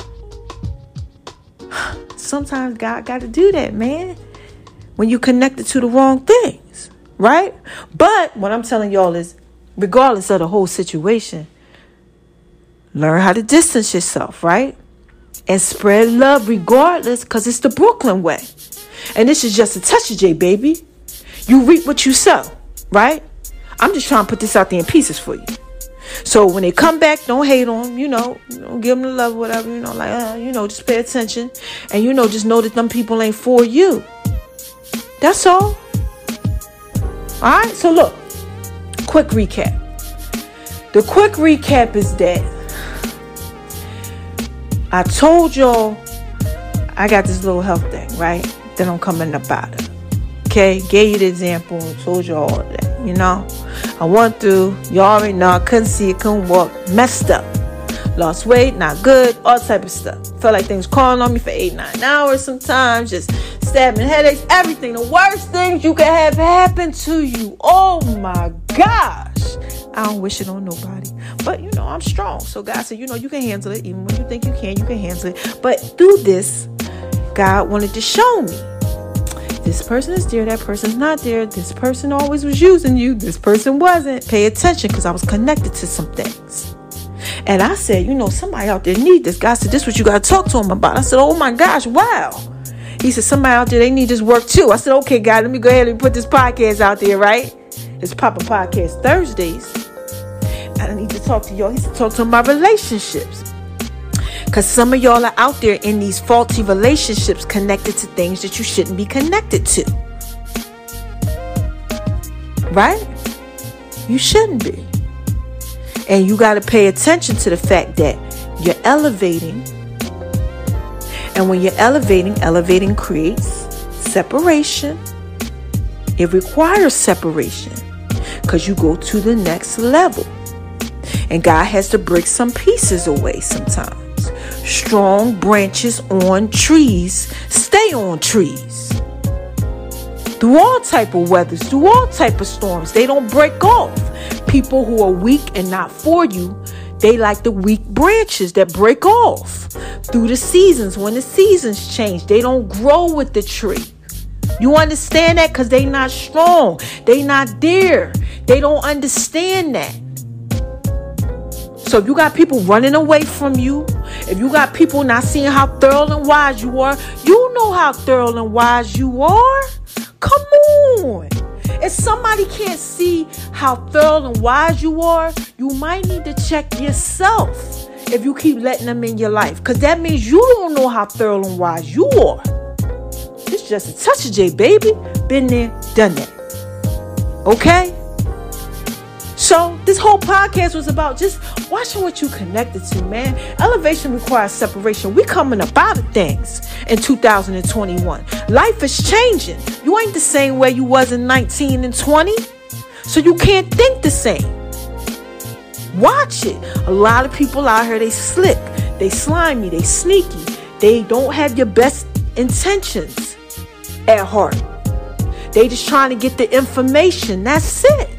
Sometimes God got to do that, man. When you connected to the wrong things, right? But what I'm telling y'all is, regardless of the whole situation, learn how to distance yourself, right? And spread love regardless, because it's the Brooklyn way. And this is just a touch of J, baby. You reap what you sow, right? I'm just trying to put this out there in pieces for you. So when they come back, don't hate on them, don't give them the love, whatever, just pay attention. And, just know that them people ain't for you. That's all. All right. So look, quick recap. The quick recap is that I told y'all I got this little health thing, right? That I'm coming up out of. Okay, gave you the example, told you all of that, I went through, you already know, I couldn't see, couldn't walk, messed up, lost weight, not good, all type of stuff. Felt like things crawling on me for 8-9 hours sometimes, just stabbing headaches, everything. The worst things you can have happen to you. Oh my gosh. I don't wish it on nobody. But, I'm strong. So God said, you can handle it. Even when you think you can handle it. But through this, God wanted to show me. This person is there, that person's not there. This person always was using you. This person wasn't. Pay attention, because I was connected to some things. And I said, somebody out there need this. God said, this is what you got to talk to them about. I said, oh my gosh, wow. He said, somebody out there, they need this work too. I said, okay, God, let me go ahead and put this podcast out there, right? It's Papa Podcast Thursdays. I need to talk to y'all. He said, talk to them about relationships. Because some of y'all are out there in these faulty relationships connected to things that you shouldn't be connected to. Right? You shouldn't be. And you got to pay attention to the fact that you're elevating. And when you're elevating creates separation. It requires separation because you go to the next level. And God has to break some pieces away sometimes. Strong branches on trees stay on trees. Through all type of weathers, through all type of storms, they don't break off. People who are weak and not for you, they like the weak branches that break off. Through the seasons, when the seasons change, they don't grow with the tree. You understand that? Because they not strong. They not there. They don't understand that. So if you got people running away from you, if you got people not seeing how thorough and wise you are, you know how thorough and wise you are. Come on. If somebody can't see how thorough and wise you are, you might need to check yourself if you keep letting them in your life. Because that means you don't know how thorough and wise you are. It's just a touch of J, baby. Been there, done that. Okay? So this whole podcast was about just watching what you connected to, man. Elevation requires separation. We coming up out of things in 2021. Life is changing. You ain't the same way you was in 19 and 20. So you can't think the same. Watch it. A lot of people out here, they slick, they slimy, they sneaky. They don't have your best intentions at heart. They just trying to get the information. That's it.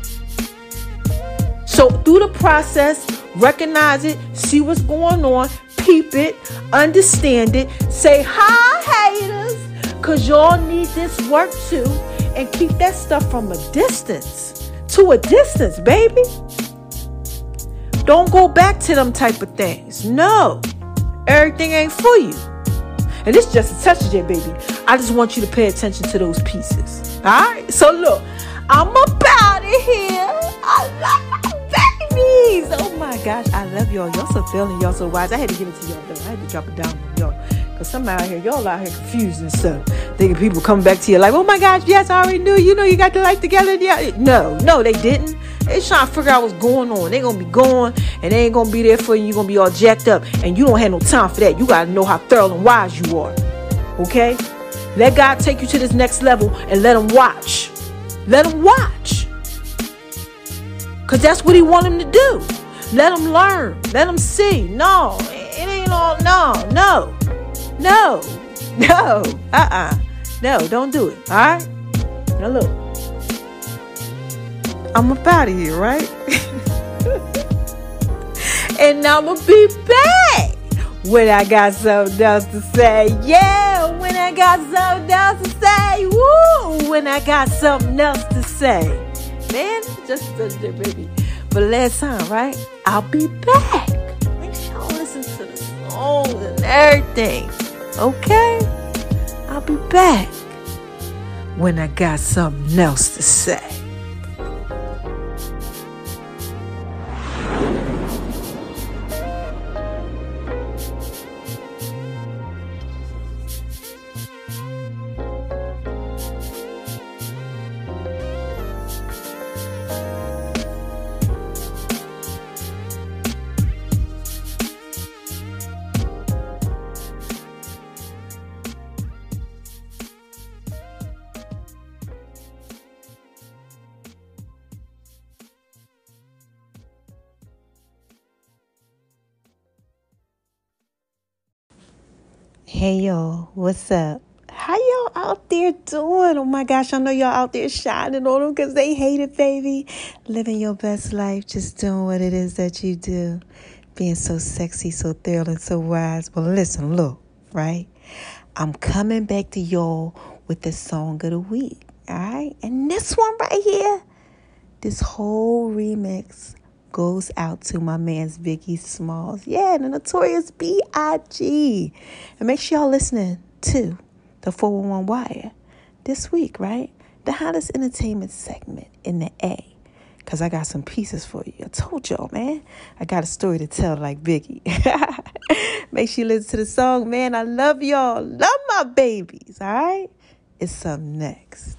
So through the process, recognize it, see what's going on, peep it, understand it, say hi haters, because y'all need this work too, and keep that stuff from a distance, to a distance, baby. Don't go back to them type of things. No, everything ain't for you. And it's just a touch of it, baby. I just want you to pay attention to those pieces. All right? So look, I'm up out of here. I love my babies. Oh my gosh, I love y'all. Y'all so feeling, y'all so wise. I had to give it to y'all though. I had to drop it down on y'all. Because some out here, y'all out here confused and stuff. Thinking people coming back to you like, oh my gosh, yes, I already knew. You know you got the life together. Yeah. No, they didn't. They trying to figure out what's going on. They gonna be going and they ain't gonna be there for you. You gonna be all jacked up. And you don't have no time for that. You gotta know how thorough and wise you are. Okay? Let God take you to this next level and let him watch. Let him watch. Because that's what he want him to do. Let him learn. Let him see. No, it ain't all. No. No, don't do it. All right? Now look, I'm up out of here, right? and I'ma be back when I got something else to say. Yeah, when I got something else to say. Woo, when I got something else to say. Man, just baby. For the last time, right? I'll be back. Make sure y'all listen to the songs and everything. Okay? I'll be back when I got something else to say. Hey y'all, what's up? How y'all out there doing? Oh my gosh, I know y'all out there shining on them because they hate it, baby. Living your best life, just doing what it is that you do. Being so sexy, so thrilling, so wise. Well, listen, look, right? I'm coming back to y'all with the song of the week, all right? And this one right here, this whole remix goes out to my man's Biggie Smalls. Yeah, the Notorious B.I.G. And make sure y'all listening to the 411 Wire this week, right? The hottest entertainment segment in the A. Because I got some pieces for you. I told y'all, man. I got a story to tell like Biggie. Make sure you listen to the song, man. I love y'all. Love my babies, all right? It's up next.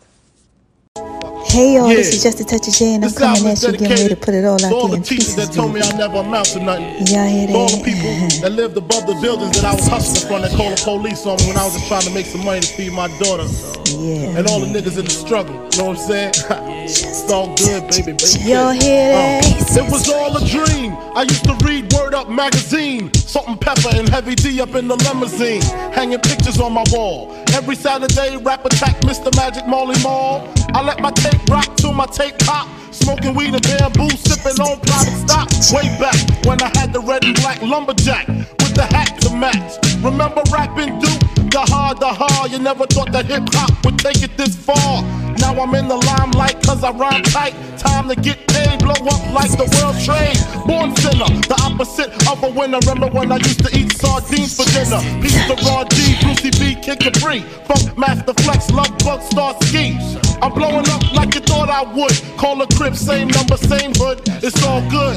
Hey y'all, this is Just a Touch of J, and I'm coming at you, getting ready to put it all out there in pieces. That told me I never amount to nothing. Y'all hear that? All the people that lived above the buildings that I was hustling from, that called the police on me when I was just trying to make some money to feed my daughter. Yeah. And all the niggas in the struggle, you know what I'm saying? It's all good, baby. Y'all hear that? It was all a dream. I used to read Word Up magazine, Salt and Pepper and Heavy D up in the limousine, hanging pictures on my wall. Every Saturday, Rap Attack, Mr. Magic, Marley Marl. I let my tape rock till my tape pop. Smoking weed and bamboo, sipping on private stock. Way back when I had the red and black lumberjack with the hat to match. Remember rapping Duke? The hard. You never thought that hip hop would take it this far. Now I'm in the limelight cause I rhyme tight. Time to get paid, blow up like the world trade. Born sinner, the opposite of a winner. Remember when I used to eat sardines for dinner? Piece of Raw G, Brucey B, Kid Capri, Funk Master Flex, Love Bug, Star Ski. I'm blowing up like you thought I would. Call a crib, same number, same hood. It's all good.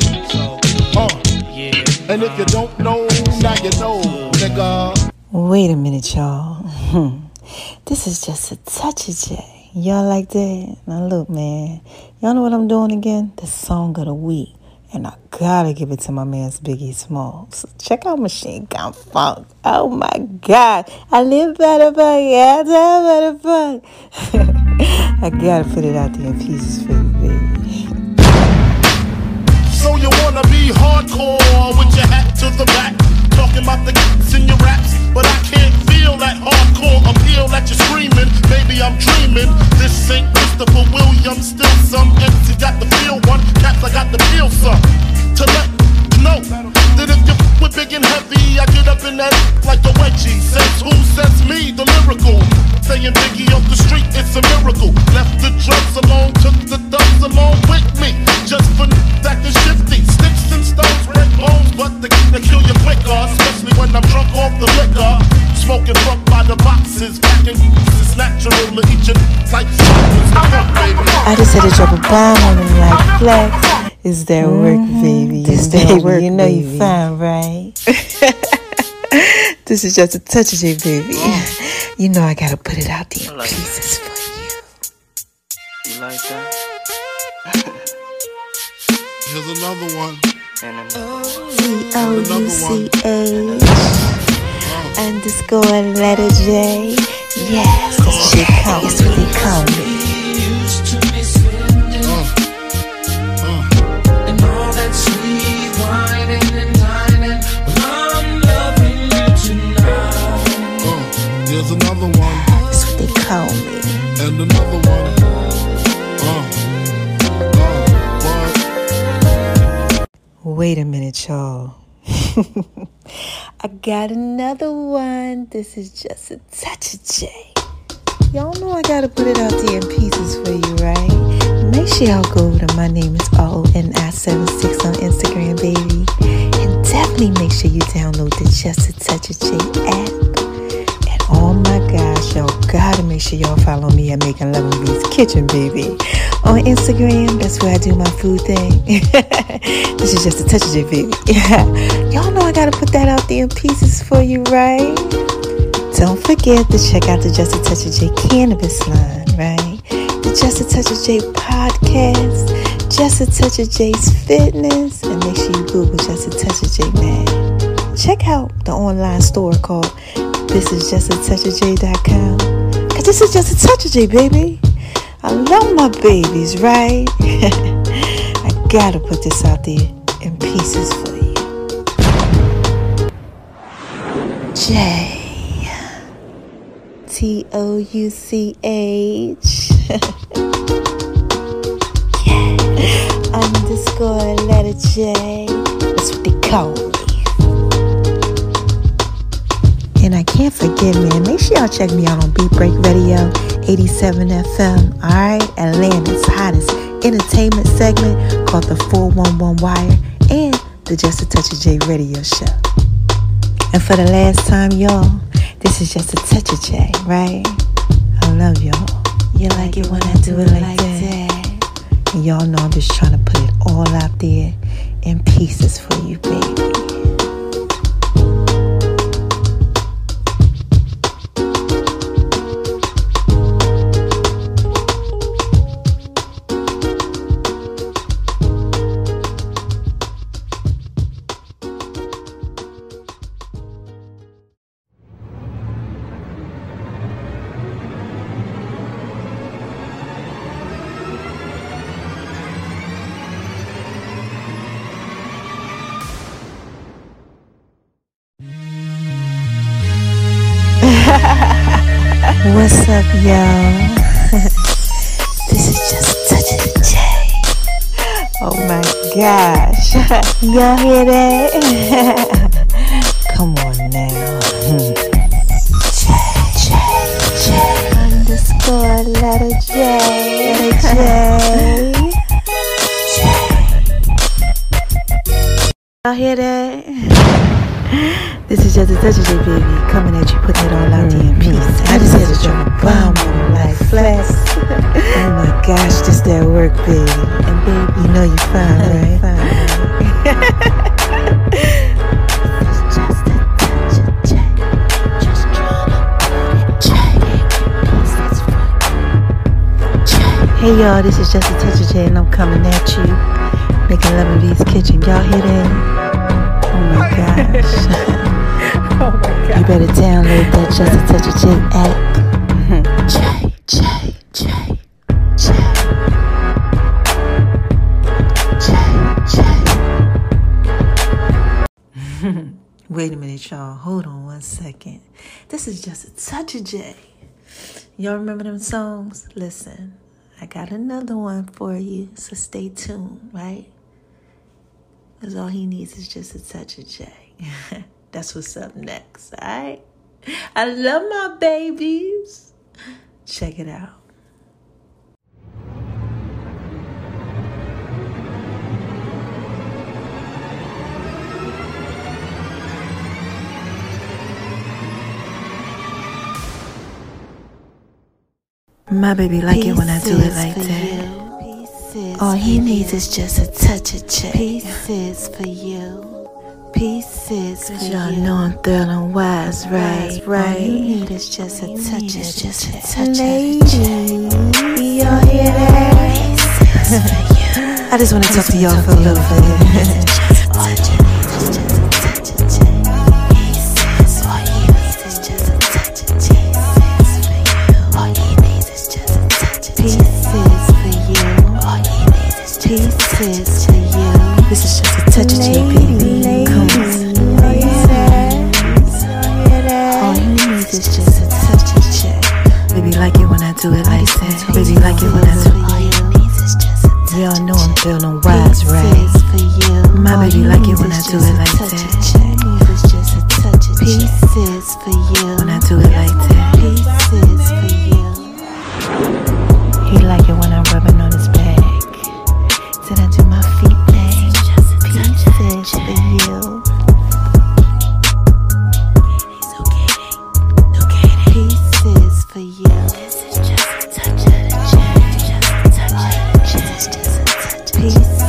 And if you don't know, now you know, nigga. Wait a minute, y'all. This is Just a Touch of J. Y'all like that? Now look, man. Y'all know what I'm doing again? The song of the week. And I gotta give it to my man's Biggie Smalls. Check out Machine Gun Funk. Oh my God. I live by the fuck. Yeah, I live by the fuck. I gotta put it out there in pieces for you, baby. So you wanna be hardcore with your hat to the back, talking about the kids in your raps, but I can't feel that hardcore appeal that you're screaming. Maybe I'm dreaming. This ain't Christopher Williams, still some MC got the feel one, Caps I got the feel some. To let you know that if you with big and heavy, I get up in that like the wedgie. Says who? Says me, the lyrical. Saying Biggie off the street, it's a miracle. Left the drugs alone, took the thugs along with me. Just for acting shifty, sticks and stones, break bones, but they kill you quicker, especially when I'm drunk off the liquor. Smoking fuck by the boxes, packing it's natural to eat your type I just had to drop a bomb on them like flex. Is that work, baby? Is that work, you know baby. You fine, right? This is Just a Touch of J, baby. You know I gotta put it out there in pieces for you. You like that? Here's another one. C-O-U-C-H underscore letter J. Yes, that's what they call me. That's what they call me. And all that sweet whining and dining, but I'm loving you tonight. Here's another one. That's what they call me. And another one. Wait a minute, y'all. I got another one. This is just a touch of J. Y'all know I gotta put it out there in pieces for you, right? Make sure y'all go to My Name is RONI76 on Instagram, baby. And definitely make sure you download the Just a Touch of J app. And oh my gosh, y'all gotta make sure y'all follow me at Making Love in B's Kitchen, baby. On Instagram, that's where I do my food thing. This is Just a Touch of J, baby. Y'all know I gotta put that out there in pieces for you, right? Don't forget to check out the Just a Touch of J cannabis line, right? The Just a Touch of J podcast, Just a Touch of J's fitness, and make sure you Google Just a Touch of J, man. Check out the online store called thisisjustatouchofj.com, because this is Just a Touch of J, baby. I love my babies, right? I gotta put this out there in pieces for you. J. TOUCH. Yeah. Underscore letter J. That's what they call me. And I can't forget, man, make sure y'all check me out on Beat Break Radio 87 FM. Alright, Atlanta's hottest entertainment segment called the 411 Wire and the Just a Touch of J radio show. And for the last time, y'all, this is Just a Touch of J, right? I love y'all. You like it when I do it like that. And y'all know I'm just trying to put it all out there in pieces for you, baby. What's up, y'all? This is Just a Touch of the J. Oh my gosh. Y'all hear that? Come on now. J. Underscore letter J. Y'all hear that? This is Just a Touch of J, baby. Coming at you, putting it all out there in peace. I just had to drop a bomb on like flex. Oh my gosh, just that work, baby. And baby, you know you fine, right? It's just a touch of J. Just trying to put it J. Hey y'all, this is Just a Touch of J, and I'm coming at you, Making Love in B's Kitchen. Y'all hear that? Oh my gosh. Oh my God. You better download that Just a Touch of J app. J. Wait a minute, y'all. Hold on one second. This is Just a Touch of J. Y'all remember them songs? Listen, I got another one for you, so stay tuned, right? Because all he needs is just a touch of J. That's what's up next, alright? I love my babies. Check it out. My baby like it when I do it like that. All he needs is just a touch of J. Pieces for you. Pieces for you. Y'all know I'm thrilling wise, right? All you need is just a touch of J. Y'all hear that? I just want to talk to y'all for a little bit. Pieces for you. This is Just a Touch of J, baby. Come on. All you need is just a touch of J. Baby, like it when I do it like that. Baby, like it when I do it. Y'all know I'm feeling wise, right? My baby He like it when I do it like that. It's just a touch of Pieces for you. When I do it like that. Pieces for you. He like it when I'm rubbing on his back. Then I do my feet thing. Pieces for you. Pieces for you. This is just a touch of the jack. Pieces for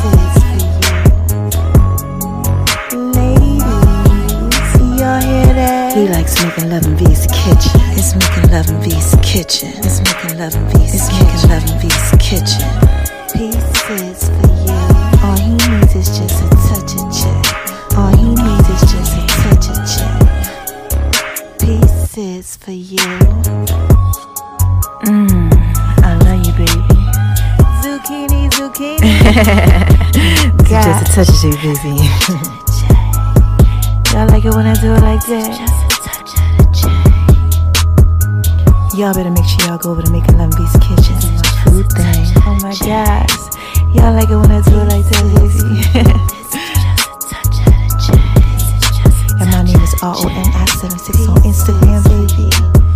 you. Ladies, y'all hear that? He likes making love in V's kitchen. It's making love in V's kitchen. It's making love in V's kitchen. It's making love in V's kitchen. Pieces for you. All he needs is just a touch of check. All he needs is just a touch of check. Pieces for you. I love you, baby. Zucchini, zucchini. It's just a touch of you, baby. Y'all like it when I do it like that? Y'all better make sure y'all go over to Making Love in V's kitchen. Do my food thing. Oh my gosh. Y'all like it when I do it like that, baby? And my name is RONI76 on Instagram, baby.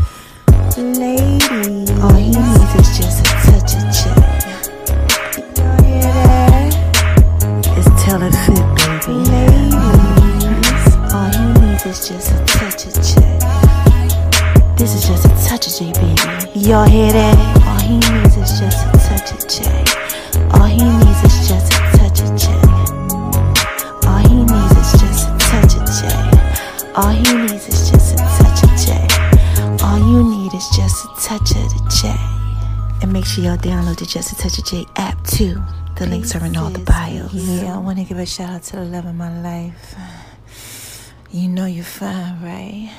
Lady, all he needs is just a touch of check. Y'all hear that? It's Tell It Fit, baby. Ladies, all he needs is just a touch of check. This is just a touch of J, baby. Y'all hear that? All he needs is just a touch of check. All he needs is just a touch of check. All he needs is just a touch of check. All he needs is just a touch of check. All you need is just a touch of the check. And make sure y'all download the Just a Touch of J app too. The links are in all the bios. Yeah, I want to give a shout out to the love of my life. You know you're fine, right?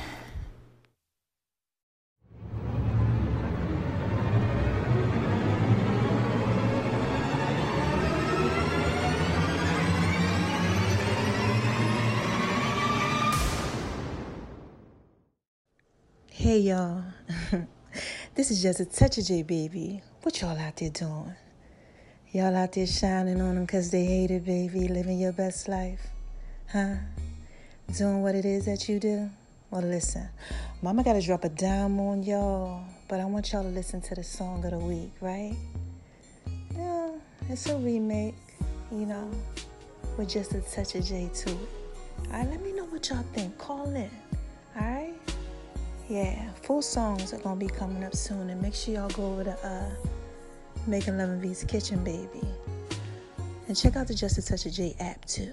Hey y'all, this is Just a Touch of J, baby. What y'all out there doing? Y'all out there shining on them because they hate it, baby, living your best life, huh? Doing what it is that you do? Well, listen, mama got to drop a dime on y'all, but I want y'all to listen to the song of the week, right? Yeah, it's a remake, you know, with Just a Touch of J to it. All right, let me know what y'all think. Call in, all right? Yeah, full songs are going to be coming up soon. And make sure y'all go over to Making Love in V's Kitchen, baby. And check out the Just a Touch of J app, too.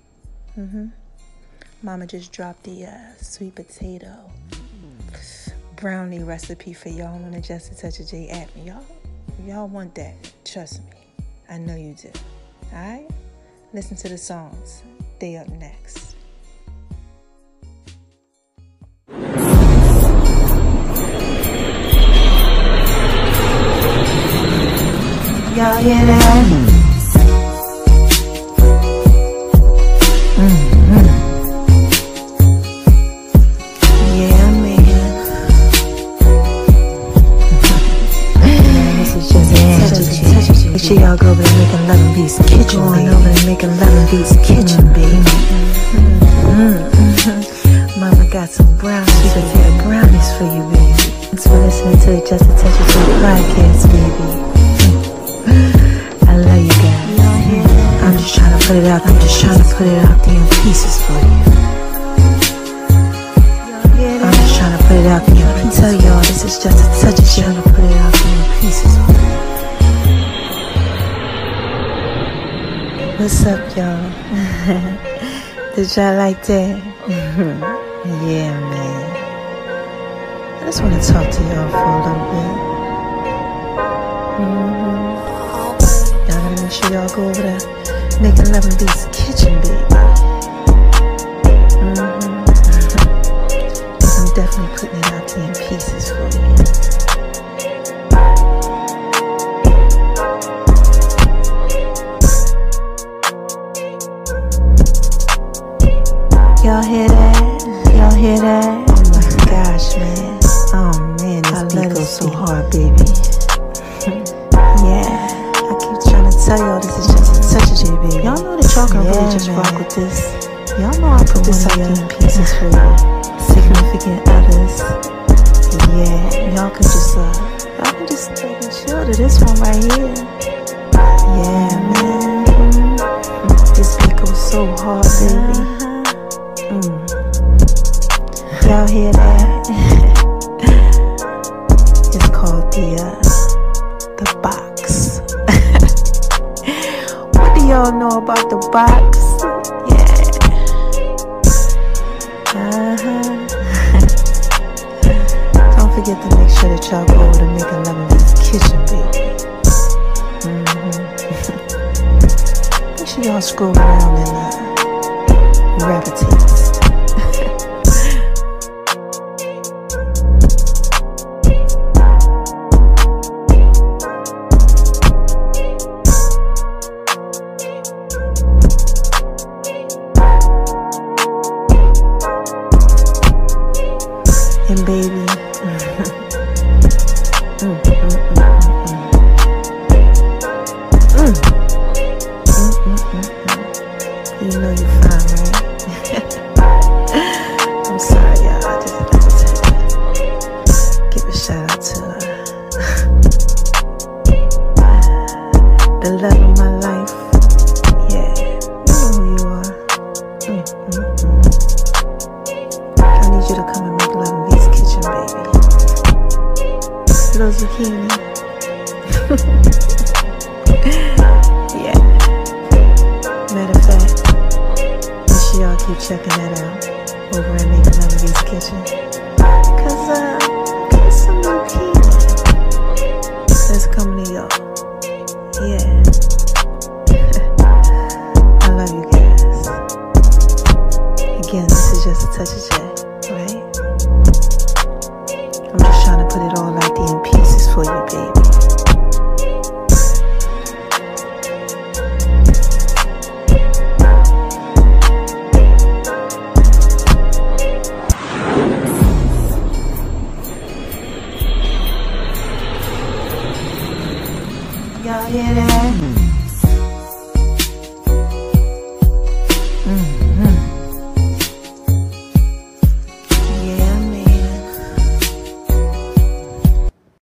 Mama just dropped the sweet potato brownie recipe for y'all on the Just a Touch of J app. And y'all want that. Trust me. I know you do. All right? Listen to the songs. They up next. Y'all hear that? Yeah, man. This is just a touch of J. Make sure y'all go over to Making Love in V's Kitchen, baby. Over to Making Love in V's Kitchen, baby. Mama got some brownies. She could have brownies for you, baby. Thanks for listening to the Just a Touch of J podcast, baby. I love you guys. I'm just trying to put it out. I'm just trying to put it out there in pieces for you. I'm just trying to put it out there. I tell y'all this is just a touch of trying to put it out there in pieces for you. What's up, y'all? Did y'all like that? Yeah, man. I just want to talk to y'all for a little bit. Y'all gotta make sure y'all go over there Making Love in V's Kitchen, baby. I'm definitely putting it out there in pieces for you. Y'all hear that? Y'all hear that? Oh my gosh, man. Oh man, this beat goes so hard, baby. Yeah, I keep trying to tell y'all this is just a touch of J, baby. Y'all know the y'all can really just rock with this. Y'all know I put this out in pieces for you. Significant others. Yeah, y'all can just take and chill to this one right here. Yeah, man. This beat goes so hard, baby. Y'all hear that? It's called the box. What do y'all know about the box? Yeah. Don't forget to make sure that y'all go over to Making Love in This Kitchen, baby. Make sure y'all scroll around and repeat. And baby, you know you're fine, right? I'm sorry, y'all. I just had to give a shout out to the love of my life. Yeah, you know who you are. I need you to come and make love in V's Kitchen, baby. Little zucchini. Yeah. Matter of fact, make sure y'all keep checking that out over at Making Love in V's Kitchen. Cause got some new keys that's coming to y'all. Yeah. I love you guys. Again, this is just a touch of J. Right? I'm just trying to put it all out there in pieces for you, baby. Y'all hear that?